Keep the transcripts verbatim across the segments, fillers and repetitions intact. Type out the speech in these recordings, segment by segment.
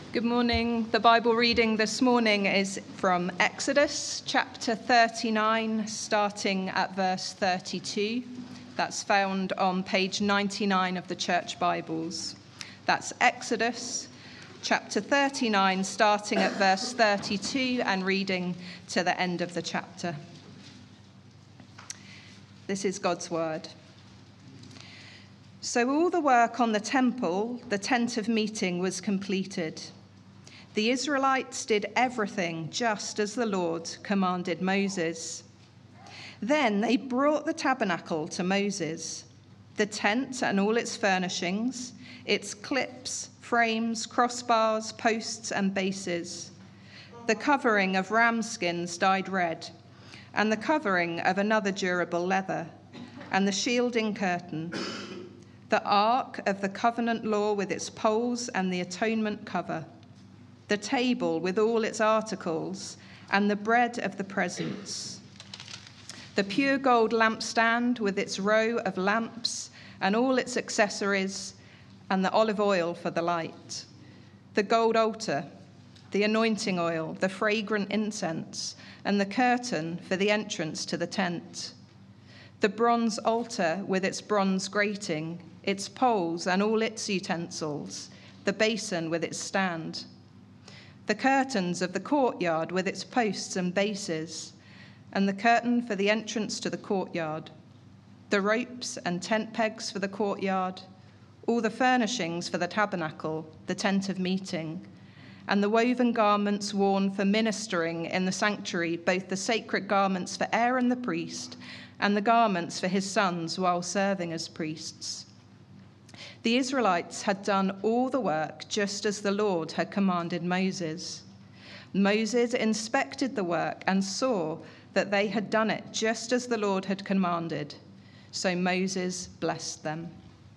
Good morning. The Bible reading this morning is from Exodus chapter thirty-nine, starting at verse thirty-two. That's found on page ninety-nine of the Church Bibles. That's Exodus chapter thirty-nine, starting at verse thirty-two and reading to the end of the chapter. This is God's word. So all the work on the temple, the tent of meeting, was completed. The Israelites did everything just as the Lord commanded Moses. Then they brought the tabernacle to Moses, the tent and all its furnishings, its clips, frames, crossbars, posts, and bases, the covering of ram skins dyed red, and the covering of another durable leather, and the shielding curtain, the ark of the covenant law with its poles and the atonement cover, the table with all its articles, and the bread of the presence, the pure gold lampstand with its row of lamps and all its accessories, and the olive oil for the light, the gold altar, the anointing oil, the fragrant incense, and the curtain for the entrance to the tent, the bronze altar with its bronze grating, its poles and all its utensils, the basin with its stand, the curtains of the courtyard with its posts and bases, and the curtain for the entrance to the courtyard, the ropes and tent pegs for the courtyard, all the furnishings for the tabernacle, the tent of meeting, and the woven garments worn for ministering in the sanctuary, both the sacred garments for Aaron the priest and the garments for his sons while serving as priests. The Israelites had done all the work just as the Lord had commanded Moses. Moses inspected the work and saw that they had done it just as the Lord had commanded. So Moses blessed them.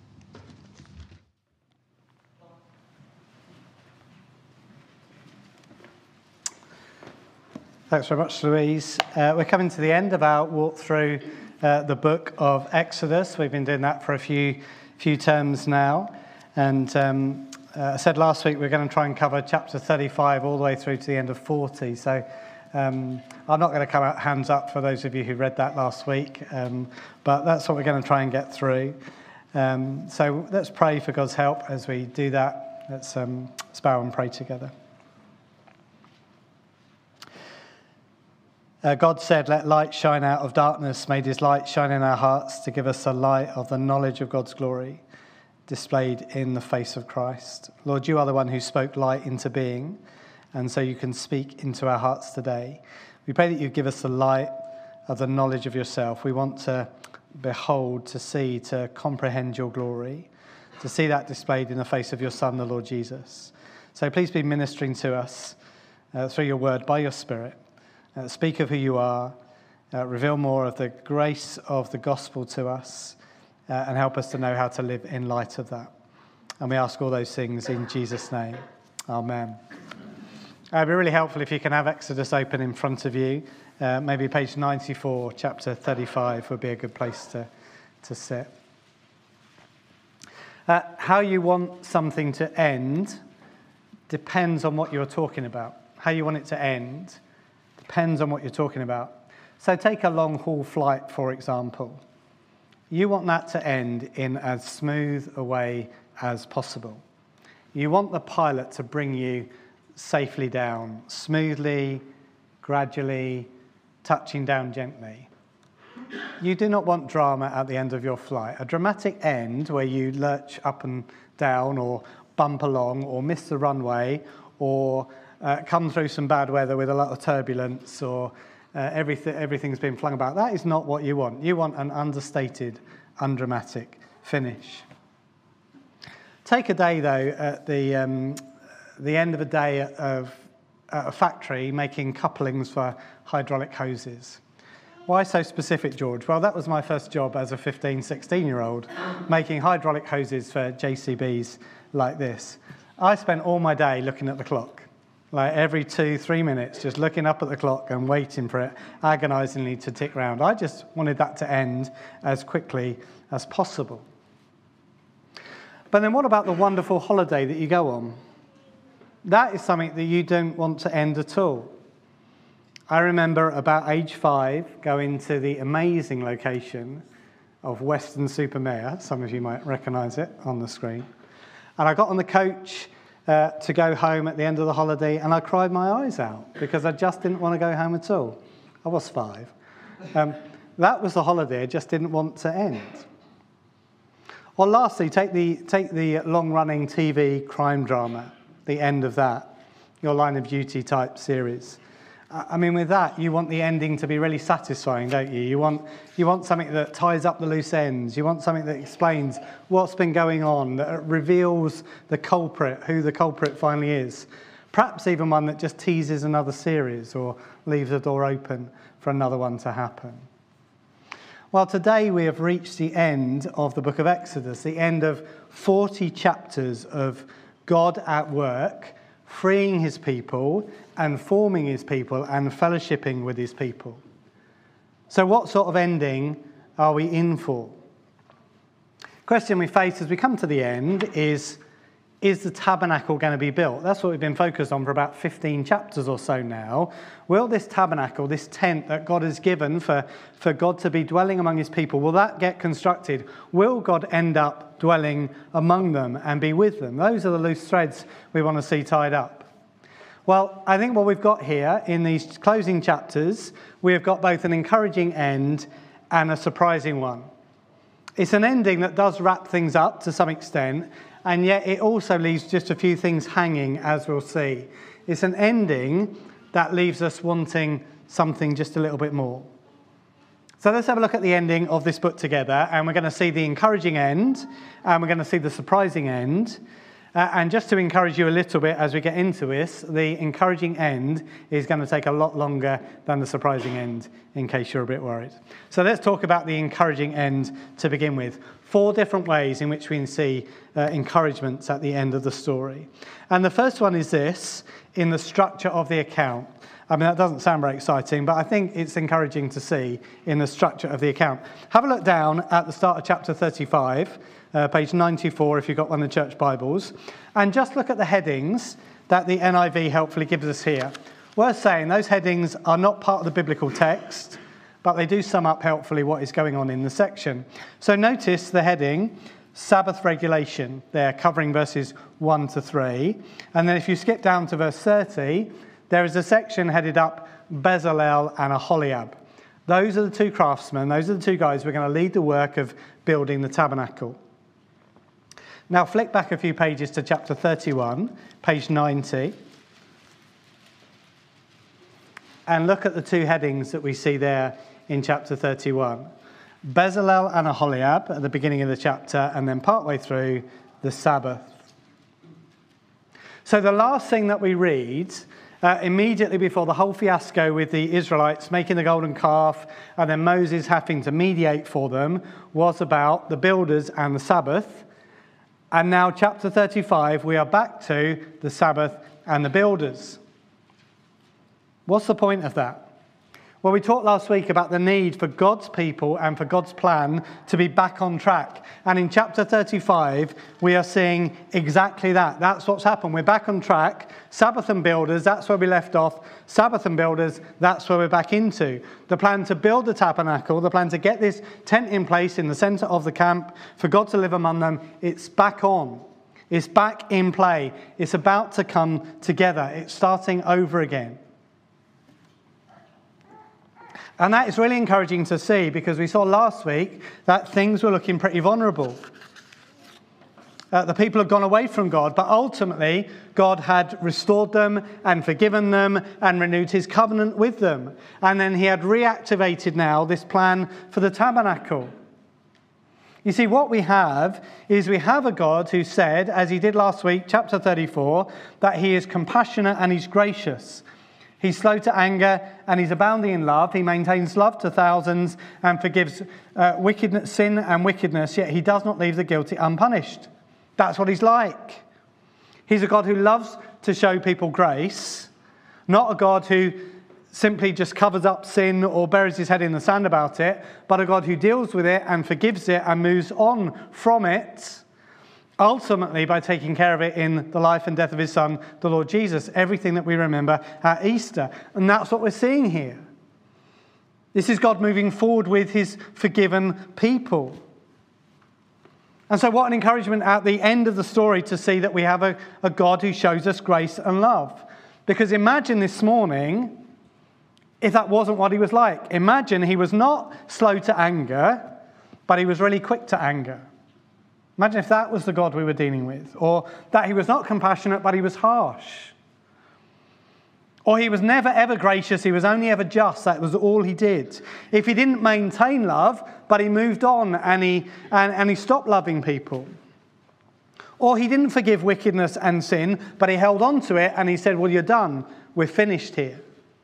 Thanks very much, Louise. Uh, we're coming to the end of our walk through uh, the book of Exodus. We've been doing that for a few few terms now. And um, uh, I said last week we're going to try and cover chapter thirty-five all the way through to the end of forty. So um, I'm not going to come out hands up for those of you who read that last week, um, but that's what we're going to try and get through. Um, so let's pray for God's help as we do that. Let's, um, let's bow and pray together. Uh, God said, "Let light shine out of darkness." Made his light shine in our hearts to give us the light of the knowledge of God's glory displayed in the face of Christ. Lord, you are the one who spoke light into being, and so you can speak into our hearts today. We pray that you give us the light of the knowledge of yourself. We want to behold, to see, to comprehend your glory, to see that displayed in the face of your Son, the Lord Jesus. So please be ministering to us uh, through your word by your Spirit. Uh, speak of who you are, uh, reveal more of the grace of the gospel to us, uh, and help us to know how to live in light of that. And we ask all those things in Jesus' name. Amen. Uh, it'd be really helpful if you can have Exodus open in front of you. Uh, maybe page ninety-four, chapter thirty-five would be a good place to, to sit. Uh, how you want something to end depends on what you're talking about. How you want it to end depends on what you're talking about. So take a long-haul flight, for example. You want that to end in as smooth a way as possible. You want the pilot to bring you safely down, smoothly, gradually, touching down gently. You do not want drama at the end of your flight. A dramatic end where you lurch up and down or bump along or miss the runway or Uh, come through some bad weather with a lot of turbulence or uh, everything, everything's been flung about. That is not what you want. You want an understated, undramatic finish. Take a day, though, at the, um, the end of a day of at a factory making couplings for hydraulic hoses. Why so specific, George? Well, that was my first job as a fifteen, sixteen-year-old, making hydraulic hoses for J C Bs like this. I spent all my day looking at the clock. Like every two, three minutes, just looking up at the clock and waiting for it agonizingly to tick round. I just wanted that to end as quickly as possible. But then what about the wonderful holiday that you go on? that is something that you don't want to end at all. I remember about age five going to the amazing location of Weston-super-Mare. Some of you might recognise it on the screen. And I got on the coach uh, to go home at the end of the holiday, and I cried my eyes out because I just didn't want to go home at all. I was five. Um, that was the holiday I just didn't want to end. Or lastly, take the, take the long-running T V crime drama, the end of that, your Line of Duty type series. I mean, with that, you want the ending to be really satisfying, don't you? You want, you want something that ties up the loose ends. You want something that explains what's been going on, that reveals the culprit, who the culprit finally is. Perhaps even one that just teases another series or leaves a door open for another one to happen. Well, today we have reached the end of the book of Exodus, the end of forty chapters of God at work, freeing his people and forming his people and fellowshipping with his people. So what sort of ending are we in for? The question we face as we come to the end is, is the tabernacle going to be built? That's what we've been focused on for about fifteen chapters or so now. Will this tabernacle, this tent that God has given for, for God to be dwelling among his people, will that get constructed? Will God end up dwelling among them and be with them? Those are the loose threads we want to see tied up. Well, I think what we've got here in these closing chapters, we have got both an encouraging end and a surprising one. It's an ending that does wrap things up to some extent, and yet it also leaves just a few things hanging, as we'll see. It's an ending that leaves us wanting something just a little bit more. So let's have a look at the ending of this book together, and we're going to see the encouraging end, and we're going to see the surprising end. Uh, and just to encourage you a little bit as we get into this, the encouraging end is going to take a lot longer than the surprising end, in case you're a bit worried. So let's talk about the encouraging end to begin with. Four different ways in which we can see uh, encouragements at the end of the story. And the first one is this, in the structure of the account. I mean, that doesn't sound very exciting, but I think it's encouraging to see in the structure of the account. Have a look down at the start of chapter thirty-five, uh, page ninety-four if you've got one of the church Bibles, and just look at the headings that the N I V helpfully gives us here. Worth saying, those headings are not part of the biblical text, but they do sum up helpfully what is going on in the section. So notice the heading, Sabbath regulation, there covering verses one to three. And then if you skip down to verse thirty, there is a section headed up Bezalel and Aholiab. Those are the two craftsmen, those are the two guys who are going to lead the work of building the tabernacle. Now flick back a few pages to chapter thirty-one, page ninety. And look at the two headings that we see there in chapter thirty-one. Bezalel and Aholiab at the beginning of the chapter, and then partway through, the Sabbath. So the last thing that we read Uh, immediately before the whole fiasco with the Israelites making the golden calf and then Moses having to mediate for them was about the builders and the Sabbath. And now chapter thirty-five, we are back to the Sabbath and the builders. What's the point of that? Well, we talked last week about the need for God's people and for God's plan to be back on track. And in chapter thirty-five, we are seeing exactly that. That's what's happened. We're back on track. Sabbath and builders, that's where we left off. Sabbath and builders, that's where we're back into. The plan to build the tabernacle, the plan to get this tent in place in the centre of the camp, for God to live among them, it's back on. It's back in play. It's about to come together. It's starting over again. And that is really encouraging to see, because we saw last week that things were looking pretty vulnerable. Uh, the people had gone away from God, but ultimately God had restored them and forgiven them and renewed his covenant with them. And then he had reactivated now this plan for the tabernacle. You see, what we have is we have a God who said, as he did last week, chapter thirty-four, that he is compassionate and he's gracious. He's slow to anger and he's abounding in love. He maintains love to thousands and forgives uh, wickedness, sin and wickedness, yet he does not leave the guilty unpunished. That's what he's like. He's a God who loves to show people grace, not a God who simply just covers up sin or buries his head in the sand about it, but a God who deals with it and forgives it and moves on from it. Ultimately, by taking care of it in the life and death of his son, the Lord Jesus, everything that we remember at Easter. And that's what we're seeing here. This is God moving forward with his forgiven people. And so what an encouragement at the end of the story to see that we have a, a God who shows us grace and love. Because imagine this morning if that wasn't what he was like. Imagine he was not slow to anger, but he was really quick to anger. Imagine if that was the God we were dealing with. Or that he was not compassionate, but he was harsh. Or he was never ever gracious, he was only ever just. That was all he did. If he didn't maintain love, but he moved on and he, and, and he stopped loving people. Or he didn't forgive wickedness and sin, but he held on to it and he said, well, you're done. We're finished here.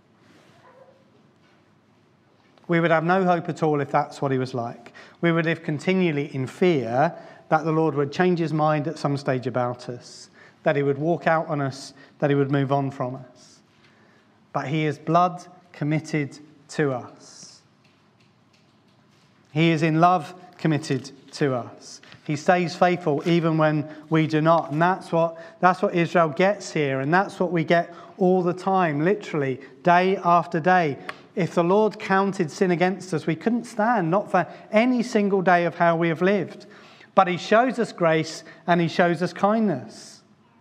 We would have no hope at all if that's what he was like. We would live continually in fear that the Lord would change his mind at some stage about us, that he would walk out on us, that he would move on from us. But he is blood committed to us. He is in love committed to us. He stays faithful even when we do not. And that's what, that's what Israel gets here. And that's what we get all the time, literally, day after day. If the Lord counted sin against us, we couldn't stand, not for any single day of how we have lived. But he shows us grace and he shows us kindness.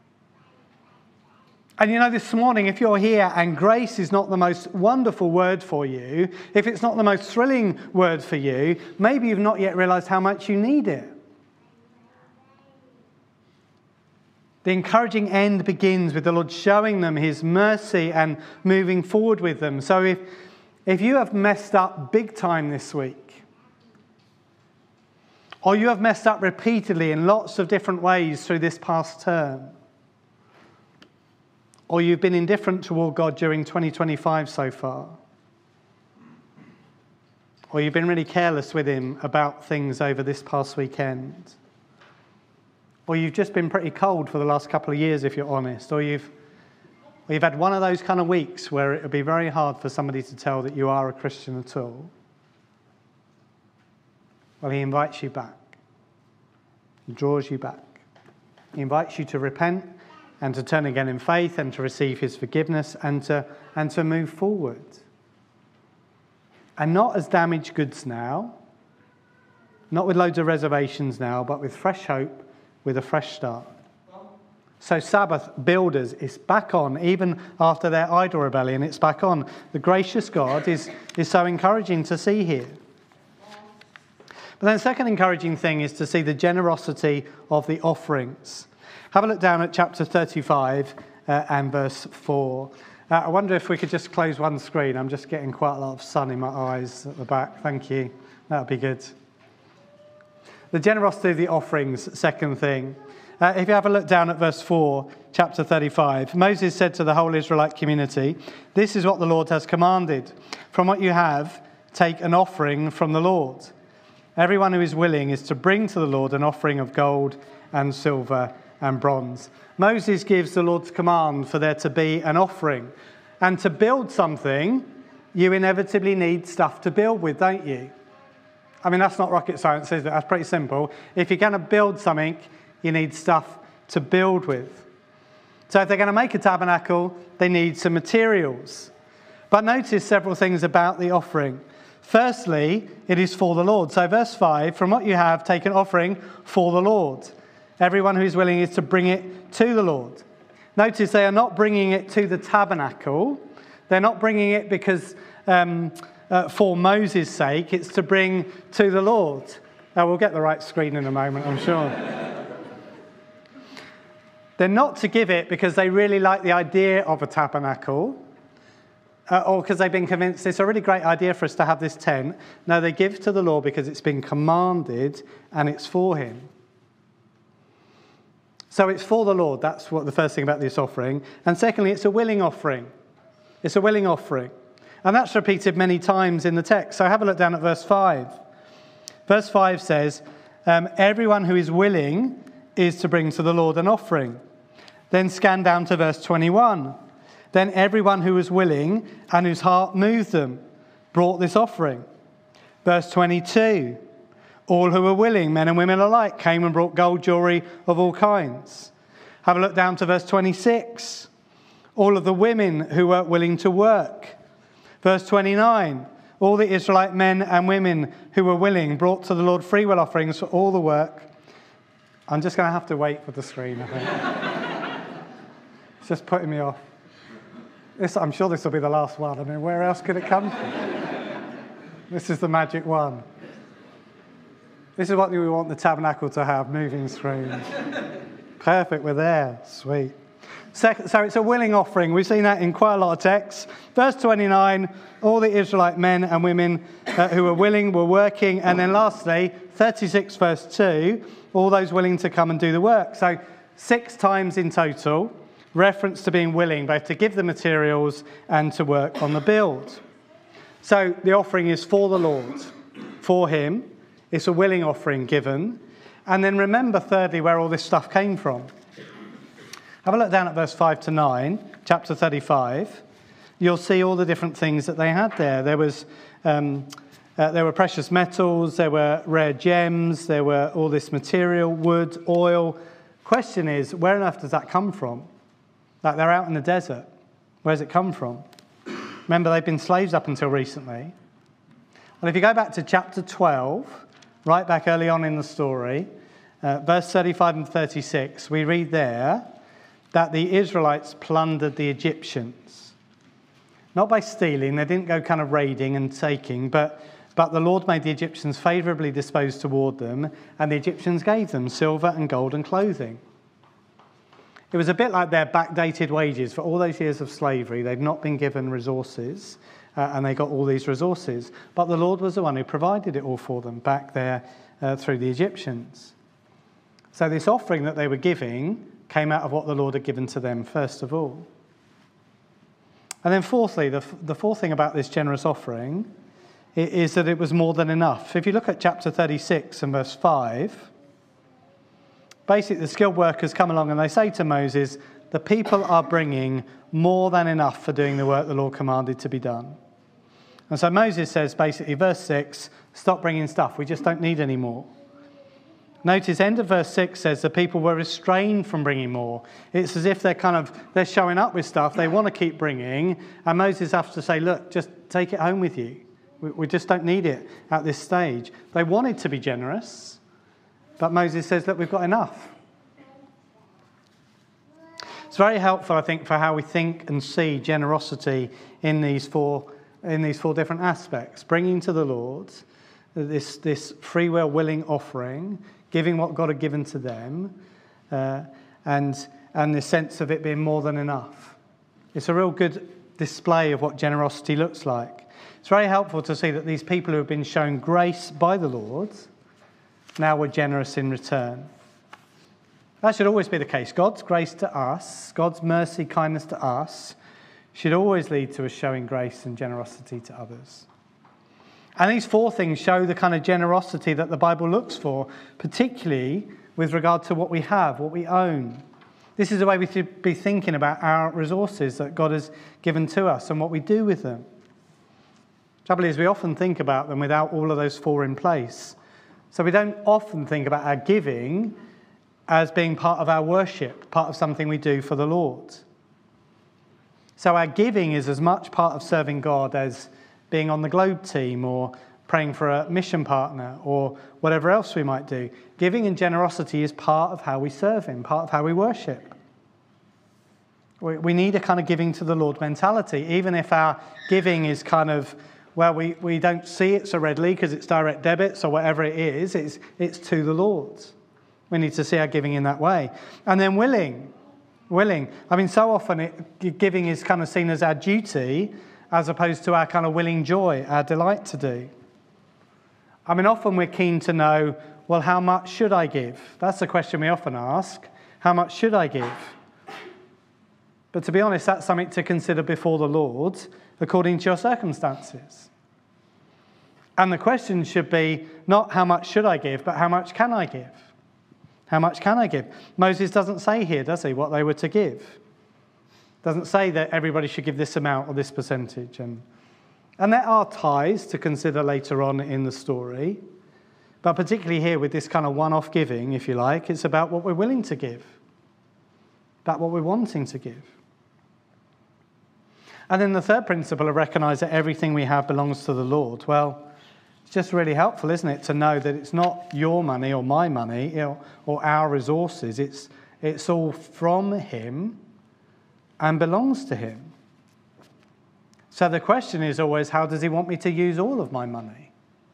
And you know, this morning, if you're here and grace is not the most wonderful word for you, if it's not the most thrilling word for you, maybe you've not yet realized how much you need it. The encouraging end begins with the Lord showing them his mercy and moving forward with them. So if, if you have messed up big time this week, or you have messed up repeatedly in lots of different ways through this past term, or you've been indifferent toward God during twenty twenty-five so far, or you've been really careless with him about things over this past weekend, or you've just been pretty cold for the last couple of years, if you're honest, or you've, or you've had one of those kind of weeks where it would be very hard for somebody to tell that you are a Christian at all, well, he invites you back. He draws you back. He invites you to repent and to turn again in faith and to receive his forgiveness and to, and to move forward. And not as damaged goods now, not with loads of reservations now, but with fresh hope, with a fresh start. So Sabbath builders is back on, even after their idol rebellion, it's back on. The gracious God is, is so encouraging to see here. But then the second encouraging thing is to see the generosity of the offerings. Have a look down at chapter thirty-five uh, and verse four. Uh, I wonder if we could just close one screen. I'm just getting quite a lot of sun in my eyes at the back. Thank you. That would be good. The generosity of the offerings, second thing. Uh, if you have a look down at verse four, chapter thirty-five, Moses said to the whole Israelite community, "This is what the Lord has commanded. From what you have, take an offering from the Lord. Everyone who is willing is to bring to the Lord an offering of gold and silver and bronze." Moses gives the Lord's command for there to be an offering. And to build something, you inevitably need stuff to build with, don't you? I mean, that's not rocket science, is it? That's pretty simple. If you're going to build something, you need stuff to build with. So if they're going to make a tabernacle, they need some materials. But notice several things about the offering. Firstly, it is for the Lord. So verse five, from what you have, take an offering for the Lord. Everyone who is willing is to bring it to the Lord. Notice they are not bringing it to the tabernacle. They're not bringing it because um, uh, for Moses' sake. It's to bring to the Lord. Now, we'll get the right screen in a moment, I'm sure. They're not to give it because they really like the idea of a tabernacle. Uh, or because they've been convinced it's a really great idea for us to have this tent. No, they give to the Lord because it's been commanded and it's for him. So it's for the Lord. That's what the first thing about this offering. And secondly, it's a willing offering. It's a willing offering. And that's repeated many times in the text. So have a look down at verse five. Verse five says, um, everyone who is willing is to bring to the Lord an offering. Then scan down to verse twenty-one. Then everyone who was willing and whose heart moved them brought this offering. Verse twenty-two. All who were willing, men and women alike, came and brought gold jewelry of all kinds. Have a look down to verse twenty-six. All of the women who were willing to work. Verse twenty-nine. All the Israelite men and women who were willing brought to the Lord freewill offerings for all the work. I'm just going to have to wait for the screen, I think. It's just putting me off. This, I'm sure this will be the last one. I mean, where else could it come from? This is the magic one. This is what we want the tabernacle to have, moving screens. Perfect, we're there. Sweet. Second, so it's a willing offering. We've seen that in quite a lot of texts. Verse twenty-nine, all the Israelite men and women uh, who were willing were working. And then lastly, thirty-six verse two, all those willing to come and do the work. So six times in total, reference to being willing, both to give the materials and to work on the build. So the offering is for the Lord, for him. It's a willing offering given. And then remember, thirdly, where all this stuff came from. Have a look down at verse five to nine, chapter thirty-five. You'll see all the different things that they had there. There was, um, uh, there were precious metals, there were rare gems, there were all this material, wood, oil. Question is, where on earth does that come from? Like, they're out in the desert. Where does it come from? Remember, they've been slaves up until recently. Well, if you go back to chapter twelve, right back early on in the story, uh, verse thirty-five and thirty-six, we read there that the Israelites plundered the Egyptians. Not by stealing, they didn't go kind of raiding and taking, but, but the Lord made the Egyptians favourably disposed toward them, and the Egyptians gave them silver and gold and clothing. It was a bit like their backdated wages. For all those years of slavery, they'd not been given resources, uh, and they got all these resources. But the Lord was the one who provided it all for them back there uh, through the Egyptians. So this offering that they were giving came out of what the Lord had given to them, first of all. And then fourthly, the, the fourth thing about this generous offering is that it was more than enough. If you look at chapter thirty-six and verse five, basically the skilled workers come along and they say to Moses, the people are bringing more than enough for doing the work the Lord commanded to be done. And so Moses says, basically, verse six, stop bringing stuff. We just don't need any more. Notice end of verse six says the people were restrained from bringing more. It's as if they're kind of, they're showing up with stuff. They want to keep bringing. And Moses has to say, look, just take it home with you. We, we just don't need it at this stage. They wanted to be generous. But Moses says, look, we've got enough. It's very helpful, I think, for how we think and see generosity in these four, in these four different aspects. Bringing to the Lord this, this free will willing offering, giving what God had given to them, uh, and, and the sense of it being more than enough. It's a real good display of what generosity looks like. It's very helpful to see that these people who have been shown grace by the Lord now were generous in return. That should always be the case. God's grace to us, God's mercy, kindness to us, should always lead to us showing grace and generosity to others. And these four things show the kind of generosity that the Bible looks for, particularly with regard to what we have, what we own. This is the way we should be thinking about our resources that God has given to us and what we do with them. The trouble is, we often think about them without all of those four in place. So we don't often think about our giving as being part of our worship, part of something we do for the Lord. So our giving is as much part of serving God as being on the Globe team or praying for a mission partner or whatever else we might do. Giving and generosity is part of how we serve him, part of how we worship. We, we need a kind of giving to the Lord mentality, even if our giving is kind of, well, we, we don't see it so readily because it's direct debits or whatever it is, it's, it's to the Lord. We need to see our giving in that way. And then willing, willing. I mean, so often it, giving is kind of seen as our duty as opposed to our kind of willing joy, our delight to do. I mean, often we're keen to know, well, how much should I give? That's the question we often ask. How much should I give? But to be honest, that's something to consider before the Lord, according to your circumstances. And the question should be not how much should I give, but how much can I give? How much can I give? Moses doesn't say here, does he, what they were to give? Doesn't say that everybody should give this amount or this percentage. And, and there are tithes to consider later on in the story. But particularly here with this kind of one-off giving, if you like, it's about what we're willing to give, about what we're wanting to give. And then the third principle of recognise that everything we have belongs to the Lord. Well, it's just really helpful, isn't it, to know that it's not your money or my money, you know, or our resources. It's, it's all from him and belongs to him. So the question is always, how does he want me to use all of my money?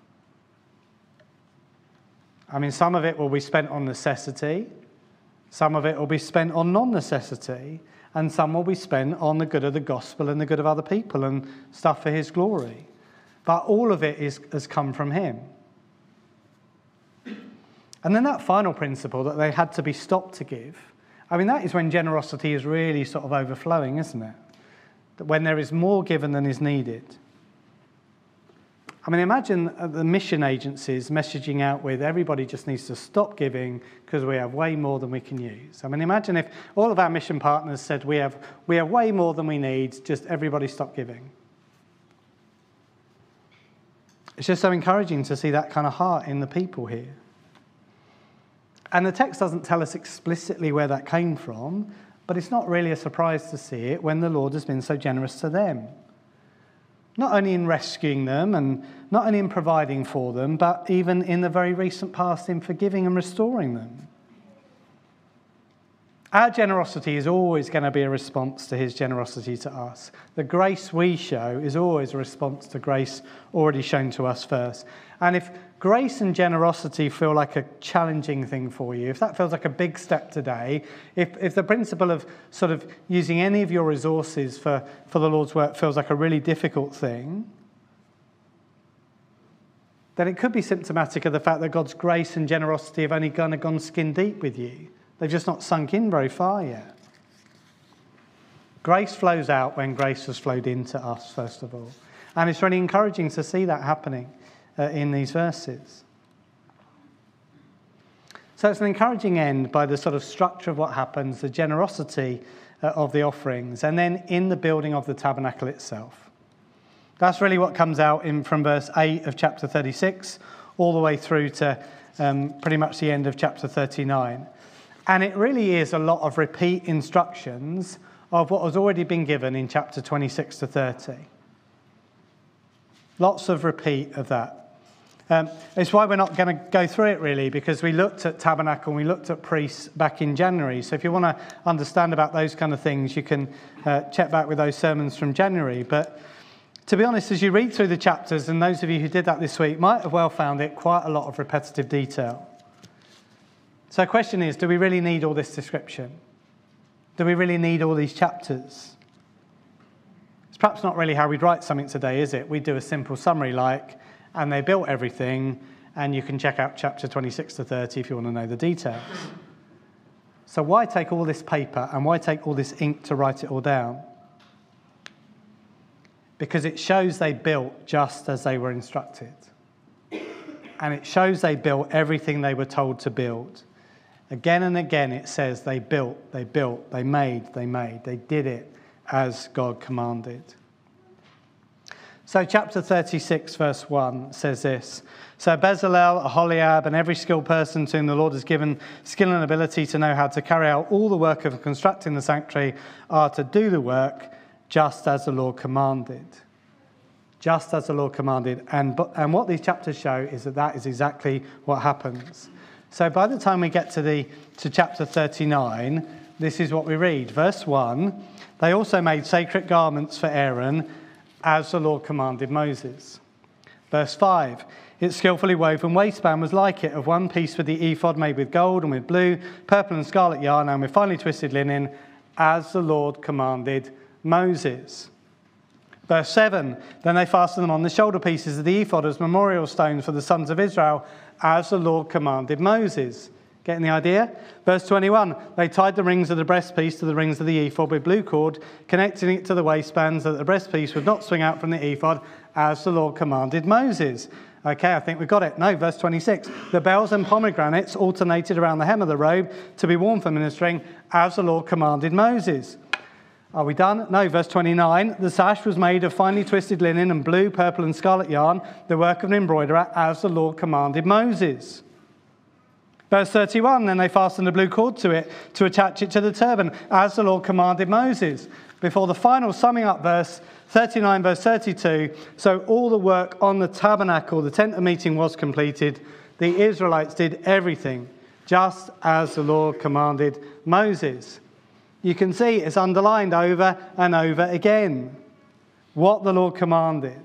I mean, some of it will be spent on necessity, some of it will be spent on non-necessity, and some will be spent on the good of the gospel and the good of other people and stuff for his glory. But all of it is, has come from him. And then that final principle that they had to be stopped to give, I mean, that is when generosity is really sort of overflowing, isn't it? That when there is more given than is needed. I mean, imagine the mission agencies messaging out with everybody just needs to stop giving because we have way more than we can use. I mean, imagine if all of our mission partners said we have, we have way more than we need, just everybody stop giving. It's just so encouraging to see that kind of heart in the people here. And the text doesn't tell us explicitly where that came from, but it's not really a surprise to see it when the Lord has been so generous to them. Not only in rescuing them and not only in providing for them, but even in the very recent past in forgiving and restoring them. Our generosity is always going to be a response to his generosity to us. The grace we show is always a response to grace already shown to us first. And if grace and generosity feel like a challenging thing for you, if that feels like a big step today, if, if the principle of sort of using any of your resources for, for the Lord's work feels like a really difficult thing, then it could be symptomatic of the fact that God's grace and generosity have only kind of gone skin deep with you. They've just not sunk in very far yet. Grace flows out when grace has flowed into us, first of all. And it's really encouraging to see that happening uh, in these verses. So it's an encouraging end by the sort of structure of what happens, the generosity uh, of the offerings, and then in the building of the tabernacle itself. That's really what comes out in from verse eight of chapter thirty-six all the way through to um, pretty much the end of chapter thirty-nine. And it really is a lot of repeat instructions of what has already been given in chapter twenty-six to thirty. Lots of repeat of that. Um, it's why we're not going to go through it really, because we looked at tabernacle and we looked at priests back in January. So if you want to understand about those kind of things, you can uh, check back with those sermons from January. But to be honest, as you read through the chapters, and those of you who did that this week might have well found it quite a lot of repetitive detail. So the question is, do we really need all this description? Do we really need all these chapters? It's perhaps not really how we'd write something today, is it? We do a simple summary like, and they built everything, and you can check out chapter twenty-six to thirty if you want to know the details. So why take all this paper and why take all this ink to write it all down? Because it shows they built just as they were instructed. And it shows they built everything they were told to build. Again and again it says they built, they built, they made, they made. They did it as God commanded. So chapter thirty-six verse one says this. So Bezalel, Aholiab, and every skilled person to whom the Lord has given skill and ability to know how to carry out all the work of constructing the sanctuary are to do the work just as the Lord commanded. Just as the Lord commanded. And, and what these chapters show is that that is exactly what happens. So by the time we get to the to chapter thirty-nine, this is what we read. Verse one, they also made sacred garments for Aaron as the Lord commanded Moses. Verse five, its skillfully woven waistband was like it, of one piece with the ephod made with gold and with blue, purple and scarlet yarn and with finely twisted linen, as the Lord commanded Moses. Verse seven, then they fastened them on the shoulder pieces of the ephod as memorial stones for the sons of Israel, as the Lord commanded Moses. Getting the idea? Verse twenty-one, they tied the rings of the breastpiece to the rings of the ephod with blue cord, connecting it to the waistband so that the breastpiece would not swing out from the ephod, as the Lord commanded Moses. Okay, I think we've got it. No, verse twenty-six, the bells and pomegranates alternated around the hem of the robe to be worn for ministering, as the Lord commanded Moses. Are we done? No, verse twenty-nine. The sash was made of finely twisted linen and blue, purple and scarlet yarn, the work of an embroiderer, as the Lord commanded Moses. Verse thirty-one, then they fastened a blue cord to it to attach it to the turban, as the Lord commanded Moses. Before the final summing up verse thirty-nine, verse thirty-two, so all the work on the tabernacle, the tent of meeting, was completed. The Israelites did everything just as the Lord commanded Moses. You can see it's underlined over and over again what the Lord commanded.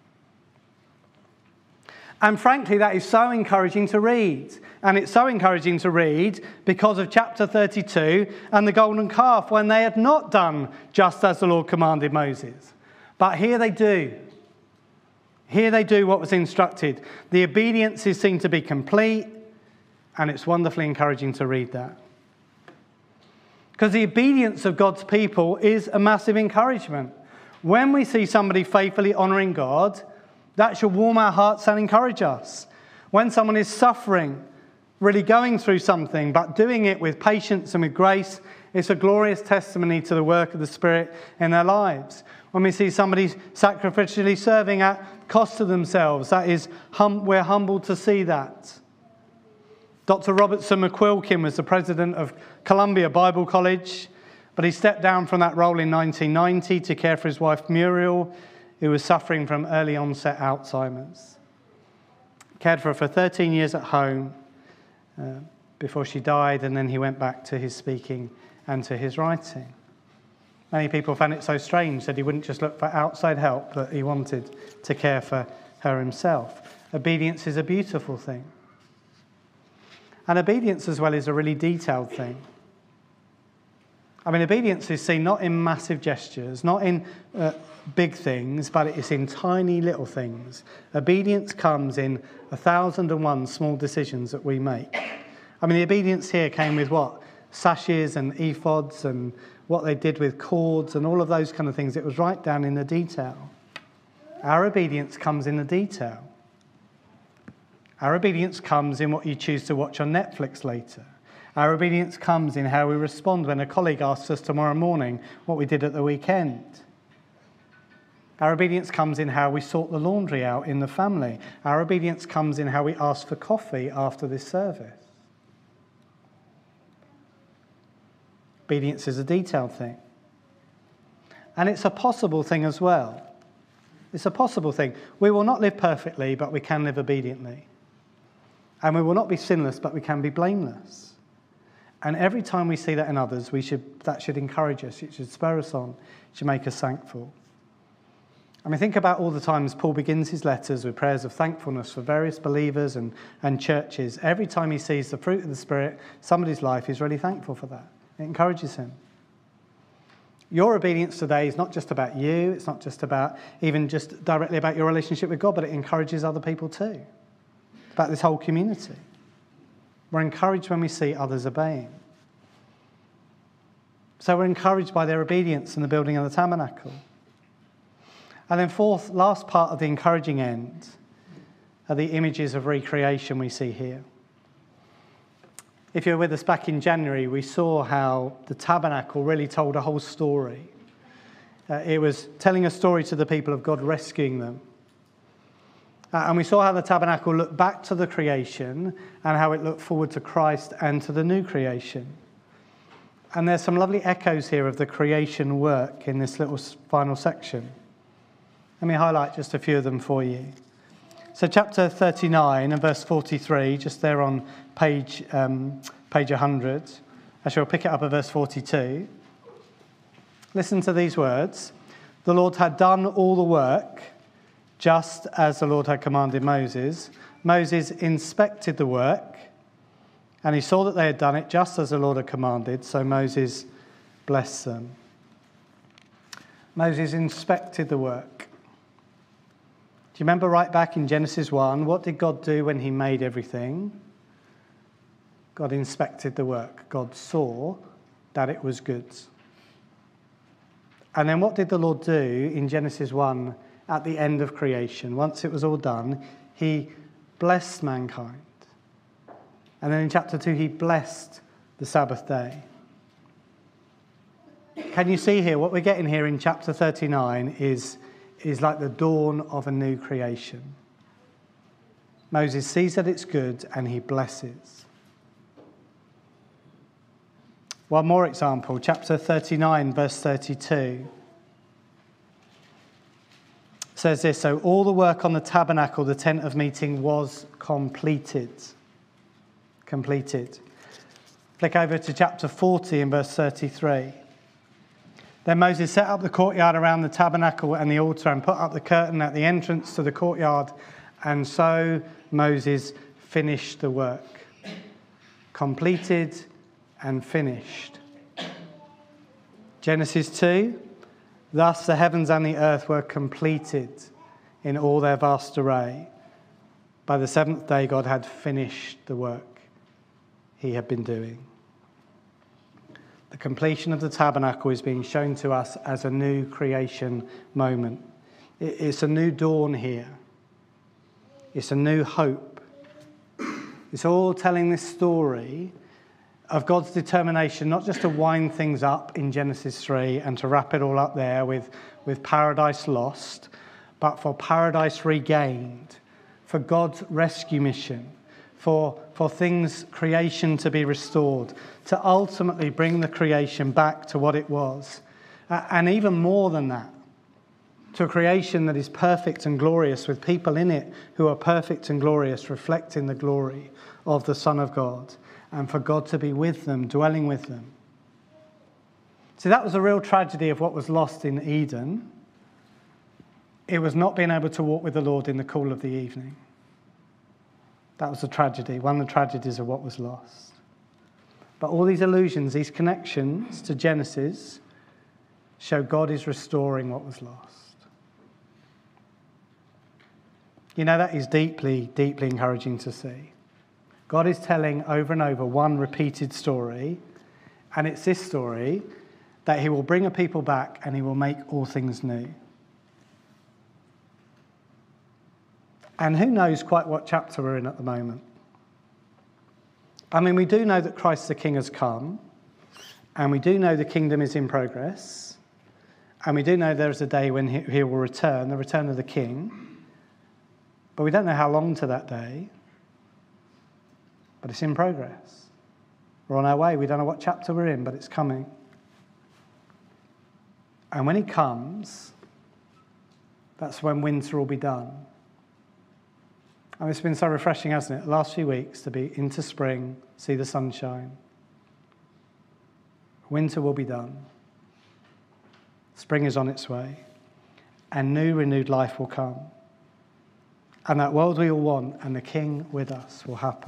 And frankly, that is so encouraging to read. And it's so encouraging to read because of chapter thirty-two and the golden calf, when they had not done just as the Lord commanded Moses. But here they do. Here they do what was instructed. The obedience is seen to be complete, and it's wonderfully encouraging to read that. Because the obedience of God's people is a massive encouragement. When we see somebody faithfully honouring God, that should warm our hearts and encourage us. When someone is suffering, really going through something, but doing it with patience and with grace, it's a glorious testimony to the work of the Spirit in their lives. When we see somebody sacrificially serving at cost to themselves, that is, hum- we're humbled to see that. Doctor Robertson McQuilkin was the president of Columbia Bible College, but he stepped down from that role in nineteen ninety to care for his wife Muriel, who was suffering from early onset Alzheimer's. Cared for her for thirteen years at home uh, before she died, and then he went back to his speaking and to his writing. Many people found it so strange that he wouldn't just look for outside help, but he wanted to care for her himself. Obedience is a beautiful thing. And obedience as well is a really detailed thing. I mean, obedience is seen not in massive gestures, not in uh, big things, but it's in tiny little things. Obedience comes in a thousand and one small decisions that we make. I mean, the obedience here came with what? Sashes and ephods and what they did with cords and all of those kind of things. It was right down in the detail. Our obedience comes in the detail. Our obedience comes in what you choose to watch on Netflix later. Our obedience comes in how we respond when a colleague asks us tomorrow morning what we did at the weekend. Our obedience comes in how we sort the laundry out in the family. Our obedience comes in how we ask for coffee after this service. Obedience is a detailed thing. And it's a possible thing as well. It's a possible thing. We will not live perfectly, but we can live obediently. And we will not be sinless, but we can be blameless. And every time we see that in others, we should that should encourage us. It should spur us on. It should make us thankful. I mean, think about all the times Paul begins his letters with prayers of thankfulness for various believers and, and churches. Every time he sees the fruit of the Spirit, somebody's life, he's really thankful for that. It encourages him. Your obedience today is not just about you. It's not just about even just directly about your relationship with God, but it encourages other people too. It's about this whole community. We're encouraged when we see others obeying. So we're encouraged by their obedience in the building of the tabernacle. And then fourth, last part of the encouraging end are the images of recreation we see here. If you were with us back in January, we saw how the tabernacle really told a whole story. Uh, it was telling a story to the people of God, rescuing them. Uh, and we saw how the tabernacle looked back to the creation and how it looked forward to Christ and to the new creation. And there's some lovely echoes here of the creation work in this little final section. Let me highlight just a few of them for you. So chapter thirty-nine and verse forty-three, just there on page um, page one hundred. Actually, I'll pick it up at verse forty-two. Listen to these words. The Lord had done all the work, just as the Lord had commanded Moses. Moses inspected the work, and he saw that they had done it just as the Lord had commanded, so Moses blessed them. Moses inspected the work. Do you remember right back in Genesis one, what did God do when he made everything? God inspected the work. God saw that it was good. And then what did the Lord do in Genesis one at the end of creation? Once it was all done, he blessed mankind. And then in chapter two, he blessed the Sabbath day. can you see here, what we're getting here in chapter thirty-nine is, is like the dawn of a new creation. Moses sees that it's good and he blesses. One more example, chapter thirty-nine, verse thirty-two. Says this, so all the work on the tabernacle, the tent of meeting, was completed. Completed. Flick over to chapter forty in verse thirty-three. Then Moses set up the courtyard around the tabernacle and the altar and put up the curtain at the entrance to the courtyard. And so Moses finished the work. Completed and finished. Genesis two. Thus the heavens and the earth were completed in all their vast array. By the seventh day, God had finished the work he had been doing. The completion of the tabernacle is being shown to us as a new creation moment. It's a new dawn here. It's a new hope. It's all telling this story of God's determination not just to wind things up in Genesis three and to wrap it all up there with, with paradise lost, but for paradise regained, for God's rescue mission, for, for things, creation to be restored, to ultimately bring the creation back to what it was. Uh, and even more than that, to a creation that is perfect and glorious with people in it who are perfect and glorious, reflecting the glory of the Son of God. And for God to be with them, dwelling with them. See, that was a real tragedy of what was lost in Eden. It was not being able to walk with the Lord in the cool of the evening. That was a tragedy, one of the tragedies of what was lost. But all these allusions, these connections to Genesis, show God is restoring what was lost. You know, that is deeply, deeply encouraging to see. God is telling over and over one repeated story, and it's this story that he will bring a people back and he will make all things new. And who knows quite what chapter we're in at the moment? I mean, we do know that Christ the King has come, and we do know the kingdom is in progress, and we do know there is a day when he, he will return, the return of the King, but we don't know how long to that day. But it's in progress. We're on our way. We don't know what chapter we're in, but it's coming. And when he comes, that's when winter will be done. And it's been so refreshing, hasn't it, the last few weeks to be into spring, see the sunshine. Winter will be done. Spring is on its way. And new, renewed life will come. And that world we all want and the King with us will happen.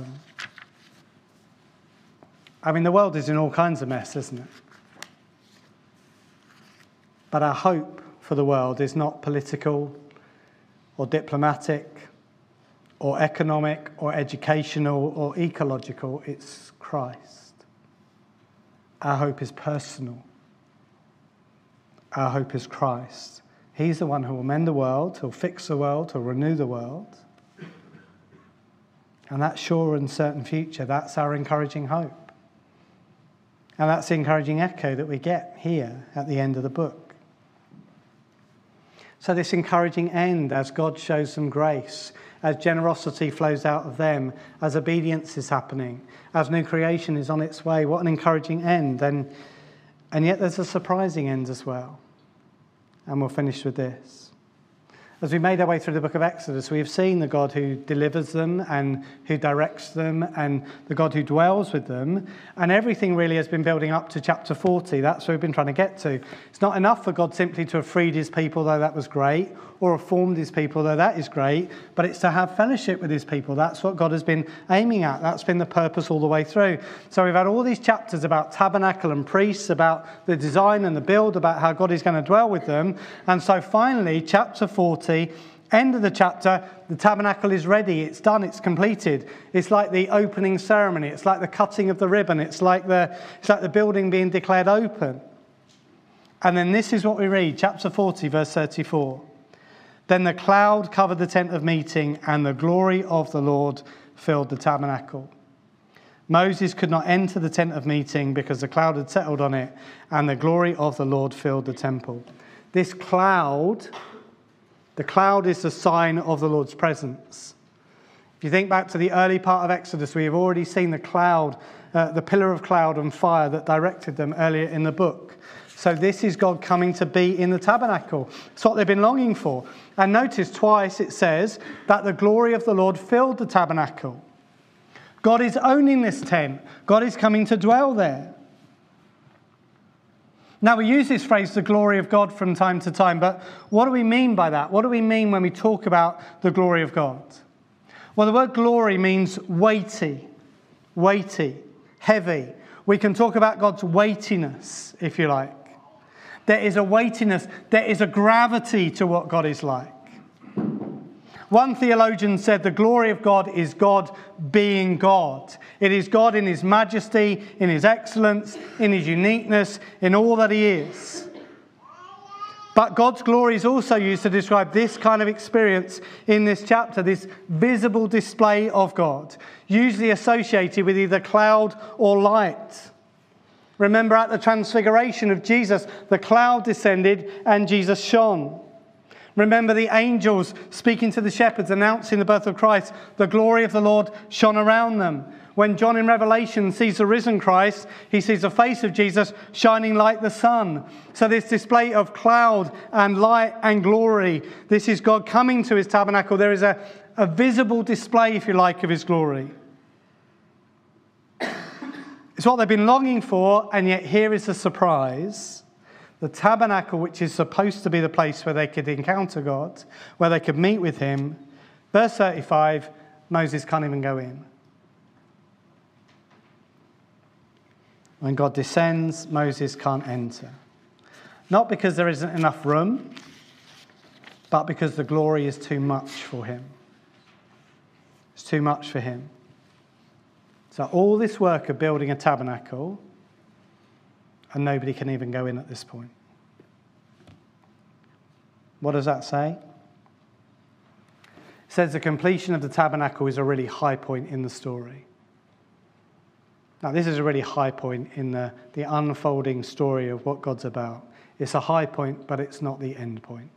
I mean, the world is in all kinds of mess, isn't it? But our hope for the world is not political or diplomatic or economic or educational or ecological. It's Christ. Our hope is personal. Our hope is Christ. He's the one who will mend the world, who'll fix the world, who'll renew the world. And that sure and certain future, that's our encouraging hope. And that's the encouraging echo that we get here at the end of the book. So this encouraging end as God shows them grace, as generosity flows out of them, as obedience is happening, as new creation is on its way. What an encouraging end. And, and yet there's a surprising end as well. And we'll finish with this. As we made our way through the book of Exodus, we have seen the God who delivers them and who directs them and the God who dwells with them. And everything really has been building up to chapter forty. That's where we've been trying to get to. It's not enough for God simply to have freed his people, though that was great, or have formed his people, though that is great, but it's to have fellowship with his people. That's what God has been aiming at. That's been the purpose all the way through. So we've had all these chapters about tabernacle and priests, about the design and the build, about how God is going to dwell with them. And so finally, chapter forty, end of the chapter, the tabernacle is ready. It's done. It's completed. It's like the opening ceremony. It's like the cutting of the ribbon. It's like the, it's like the building being declared open. And then this is what we read, chapter forty, verse thirty-four. Then the cloud covered the tent of meeting, and the glory of the Lord filled the tabernacle. Moses could not enter the tent of meeting because the cloud had settled on it and the glory of the Lord filled the temple. This cloud, the cloud is the sign of the Lord's presence. If you think back to the early part of Exodus, we have already seen the cloud, uh, the pillar of cloud and fire that directed them earlier in the book. So this is God coming to be in the tabernacle. It's what they've been longing for. And notice twice it says that the glory of the Lord filled the tabernacle. God is owning this tent. God is coming to dwell there. Now, we use this phrase, the glory of God, from time to time, but what do we mean by that? What do we mean when we talk about the glory of God? Well, the word glory means weighty, weighty, heavy. We can talk about God's weightiness, if you like. There is a weightiness, there is a gravity to what God is like. One theologian said the glory of God is God being God. It is God in his majesty, in his excellence, in his uniqueness, in all that he is. But God's glory is also used to describe this kind of experience in this chapter, this visible display of God, usually associated with either cloud or light. Remember at the transfiguration of Jesus, the cloud descended and Jesus shone. Remember the angels speaking to the shepherds, announcing the birth of Christ. The glory of the Lord shone around them. When John in Revelation sees the risen Christ, he sees the face of Jesus shining like the sun. So this display of cloud and light and glory, this is God coming to his tabernacle. There is a, a visible display, if you like, of his glory. It's what they've been longing for, and yet here is the surprise. The tabernacle, which is supposed to be the place where they could encounter God, where they could meet with him. Verse thirty-five, Moses can't even go in. When God descends, Moses can't enter. Not because there isn't enough room, but because the glory is too much for him. It's too much for him. So all this work of building a tabernacle, and nobody can even go in at this point. What does that say? It says the completion of the tabernacle is a really high point in the story. Now, this is a really high point in the, the unfolding story of what God's about. It's a high point, but it's not the end point.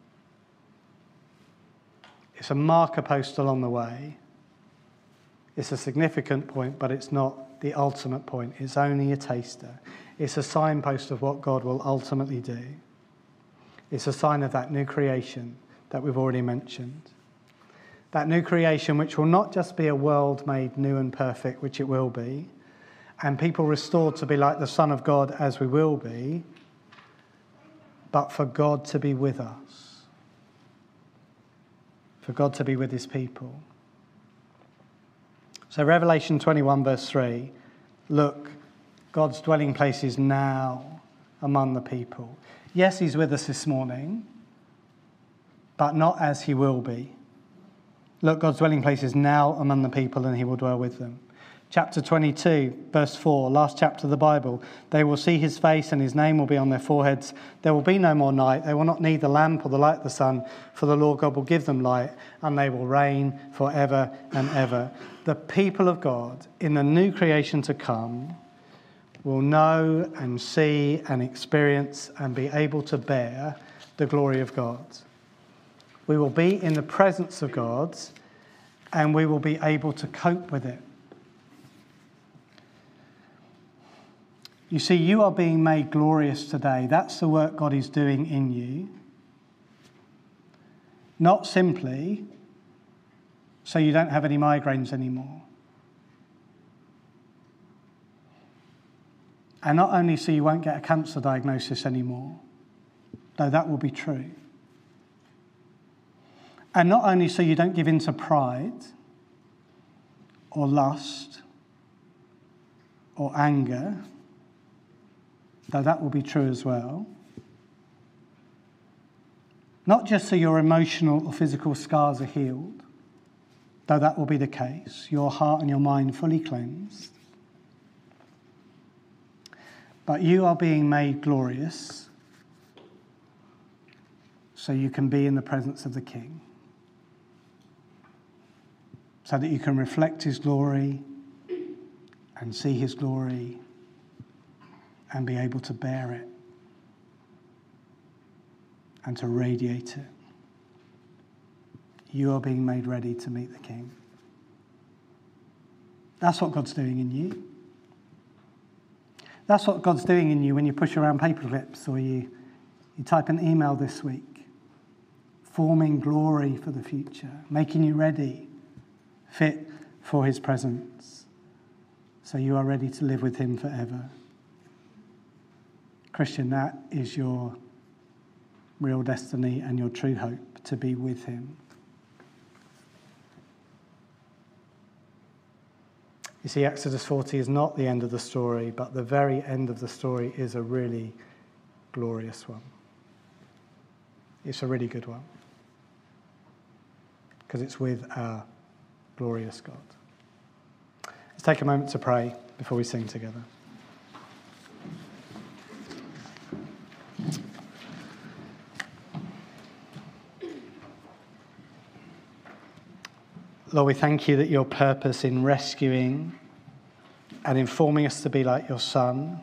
It's a marker post along the way. It's a significant point, but it's not the ultimate point. It's only a taster. It's a signpost of what God will ultimately do. It's a sign of that new creation that we've already mentioned. That new creation which will not just be a world made new and perfect, which it will be, and people restored to be like the Son of God as we will be, but for God to be with us. For God to be with his people. So Revelation twenty-one verse three, look, God's dwelling place is now among the people. Yes, he's with us this morning, but not as he will be. Look, God's dwelling place is now among the people and he will dwell with them. Chapter twenty-two, verse four, last chapter of the Bible. They will see his face and his name will be on their foreheads. There will be no more night. They will not need the lamp or the light of the sun, for the Lord God will give them light, and they will reign forever and ever. The people of God in the new creation to come will know and see and experience and be able to bear the glory of God. We will be in the presence of God and we will be able to cope with it. You see, you are being made glorious today. That's the work God is doing in you. Not simply so you don't have any migraines anymore. And not only so you won't get a cancer diagnosis anymore, though that will be true. And not only so you don't give in to pride or lust or anger, though that will be true as well. Not just so your emotional or physical scars are healed, though that will be the case, your heart and your mind fully cleansed. But you are being made glorious so you can be in the presence of the King. So that you can reflect his glory and see his glory and be able to bear it and to radiate it. You are being made ready to meet the King. That's what God's doing in you. That's what God's doing in you when you push around paper clips or you, you type an email this week, forming glory for the future, making you ready, fit for his presence, so you are ready to live with him forever. Christian, that is your real destiny and your true hope, to be with him. You see, Exodus forty is not the end of the story, but the very end of the story is a really glorious one. It's a really good one, because it's with our glorious God. Let's take a moment to pray before we sing together. Lord, we thank you that your purpose in rescuing and informing us to be like your Son,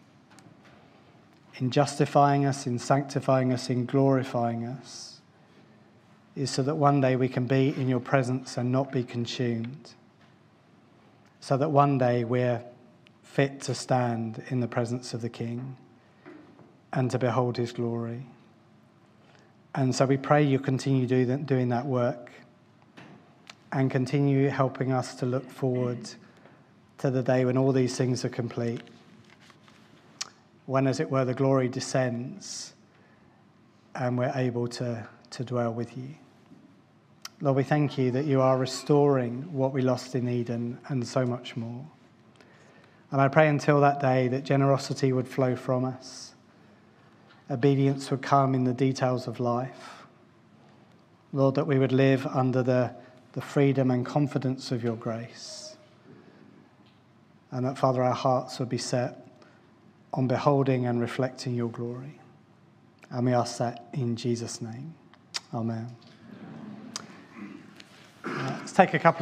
in justifying us, in sanctifying us, in glorifying us, is so that one day we can be in your presence and not be consumed. So that one day we're fit to stand in the presence of the King and to behold his glory. And so we pray you continue do that, doing that work, and continue helping us to look forward to the day when all these things are complete, when, as it were, the glory descends and we're able to, to dwell with you. Lord, we thank you that you are restoring what we lost in Eden and so much more. And I pray until that day that generosity would flow from us, obedience would come in the details of life. Lord, that we would live under the the freedom and confidence of your grace. And that, Father, our hearts would be set on beholding and reflecting your glory. And we ask that in Jesus' name. Amen. Uh, let's take a couple of